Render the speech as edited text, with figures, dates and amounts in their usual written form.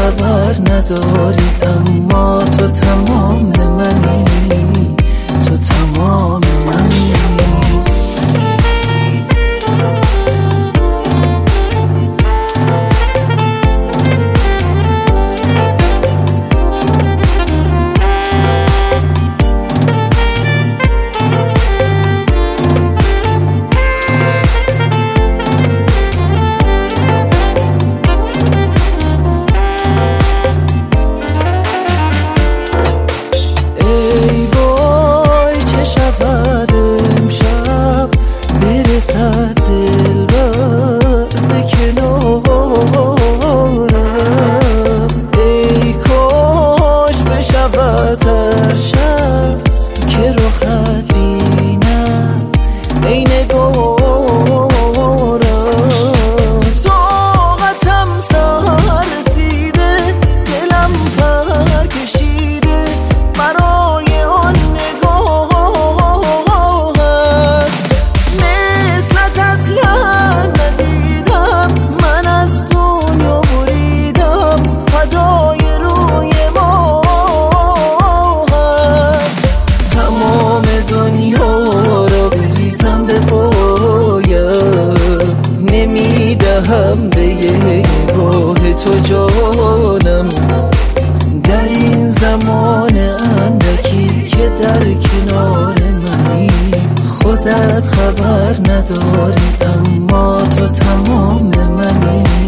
خبر نداری، اما تو تمام منی، تو تمام منی. امشب برسد دلبر به کنارم، ای کاش بشود هر شب که رخت بینم ای نگارم. طاقتم سر رسیده، دلم پر کشیده برای آن هم به نگاه تو جانم، در این زمان اندکی که در کنار منی. خودت خبر نداری، اما تو تمام منی.